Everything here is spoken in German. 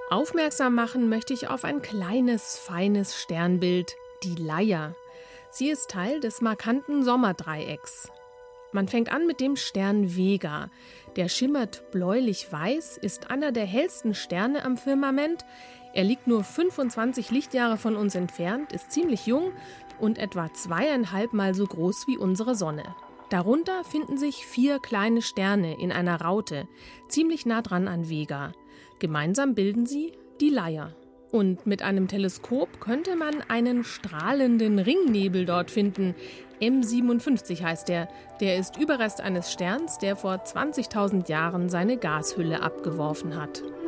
Aufmerksam machen möchte ich auf ein kleines, feines Sternbild, die Leier. Sie ist Teil des markanten Sommerdreiecks. Man fängt an mit dem Stern Vega. Der schimmert bläulich-weiß, ist einer der hellsten Sterne am Firmament. Er liegt nur 25 Lichtjahre von uns entfernt, ist ziemlich jung und etwa 2,5 Mal so groß wie unsere Sonne. Darunter finden sich 4 kleine Sterne in einer Raute, ziemlich nah dran an Vega. Gemeinsam bilden sie die Leier. Und mit einem Teleskop könnte man einen strahlenden Ringnebel dort finden. M57 heißt der. Der ist Überrest eines Sterns, der vor 20.000 Jahren seine Gashülle abgeworfen hat.